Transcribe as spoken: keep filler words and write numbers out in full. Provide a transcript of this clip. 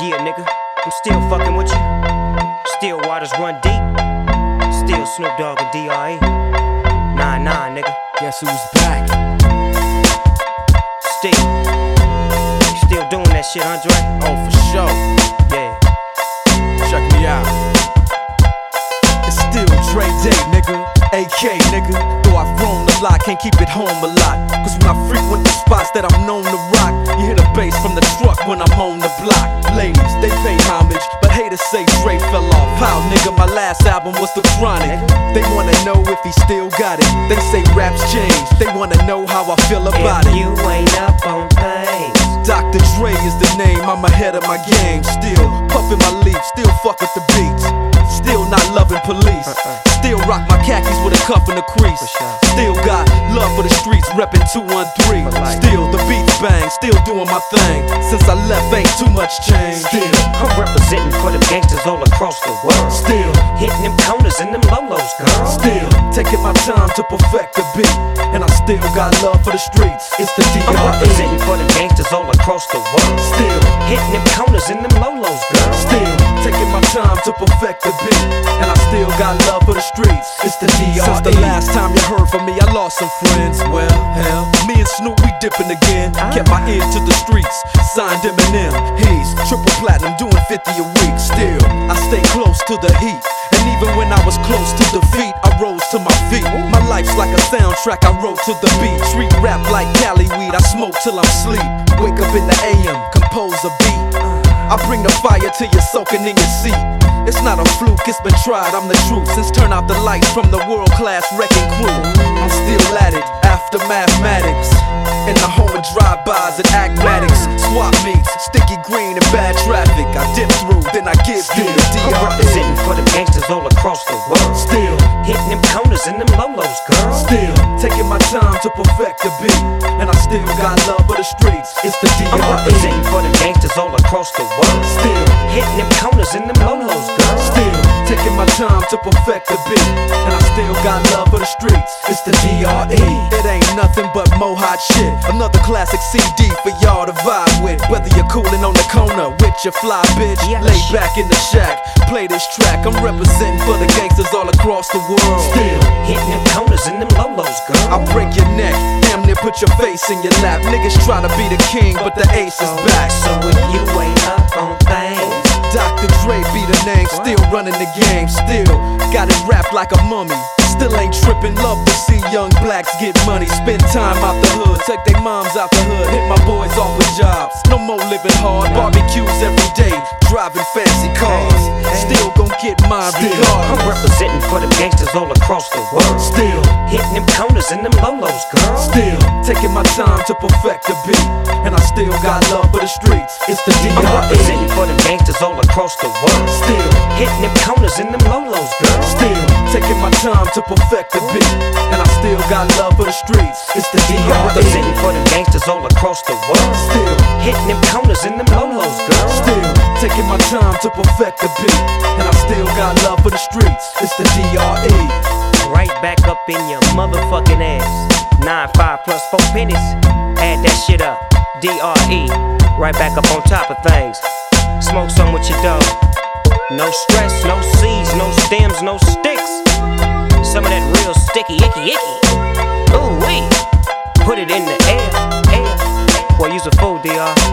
Yeah, nigga, I'm still fucking with you. Still waters run deep. Still Snoop Dogg and D R E. Nah, nah, nigga. Guess who's back? Still. You still doing that shit, Andre? Oh, for sure. Yeah. Check me out. It's still Dre Day, nigga. A K, nigga. Though I've grown a lot, can't keep it home a lot. Cause when I frequent the spots that I'm known to rock, you hear the bass from the truck when I'm on the block. Ladies, they pay homage, but haters say Dre fell off. How, nigga, my last album was The Chronic. They wanna know if he still got it. They say raps change, they wanna know how I feel about if it. you ain't up on things, Doctor Dre is the name, I'm ahead of my game. Still puffin' my leaf, still fuck with the beats. Still not loving police. Still rock my khakis with a cuff and a crease. Still got love for the streets, reppin' two one three. Still the beats bang, still doing my thing. Since I left ain't too much change. Still I'm representing for the gangsters all across the world. Still hitting them corners and them lolos, girl. Still taking my time to perfect the beat. And I still got love for the streets. It's the D R E. I'm representing for the gangsters all across the world. Still hitting them corners and them lolos, girl. Still taking my time to perfect the beat. And I still got love for the streets. It's the D R E. Since the last time you heard from me, I lost some friends. Well, hell, me and Snoop, we dipping again. Kept my ear to the streets, signed Eminem. He's triple platinum, doing fifty a week. Still, I stay close to the heat. And even when I was close to defeat, I rose to my feet. My life's like a soundtrack, I wrote to the beat. Street rap like Cali weed, I smoke till I'm sleep. Wake up in the A M, compose a beat. I bring the fire till you're soaking in your seat. It's not a fluke, it's been tried, I'm the truth. Since turn out the lights from the world-class wrecking crew, I'm still at it, after mathematics. In the home of drive-bys and acmatics. Swap meets, sticky green and bad traffic. I dip through, then I give you the D R E. I'm representing for the gangsters all across the world. Still hitting them corners and them lolos, girl. Still taking my time to perfect the beat. And I still got love for the streets. It's the D R E. I'm representing for the gangsters all across the world. Still hitting them corners and them lolos, girl. Still taking my time to perfect the beat. And I still got love for the streets. It's the D R E. It ain't nothing but mo hot shit. Another classic C D for y'all to vibe with. Whether you're coolin' on the corner with your fly bitch, yes. Lay back in the shack, play this track. I'm representing for the gangsters all across the world. Still hitting them corners and them lolos, girl. I'll break your neck, damn near put your face in your lap. Niggas try to be the king, but the ace is back. So if you ain't up on things, Doctor Dre be the name, still running the game. Still got it wrapped like a mummy. Still ain't trippin', love to see young blacks get money. Spend time out the hood, take their moms out the hood. Hit my boys off with jobs, no more living hard. Barbecues every day, driving fancy cars. Still gon' get mine regardless. I'm representing for the gangsters all across the world. Still hitting them corners and them lolos, girl. Still taking my time to perfect the beat. And I still got love for the streets. It's the D R E. I'm representing for the gangsters all across the world. Still hitting them corners and them lolos, girl. Still taking my time to perfect the beat. And I still got love for the streets. It's the D R E. I'm representing for the gangsters all across the world. Still hitting them corners and them lolos, girl. Still taking my time to perfect the beat. And I still got love for the streets. It's the D R E. Right back up in your motherfucking ass. Nine five plus four pennies. Add that shit up. D R E. Right back up on top of things. Smoke some with your dog. No stress, no seeds, no stems, no sticks. Some of that real sticky, icky, icky. Ooh wee. Put it in the air, air. Boy, you's a fool, D R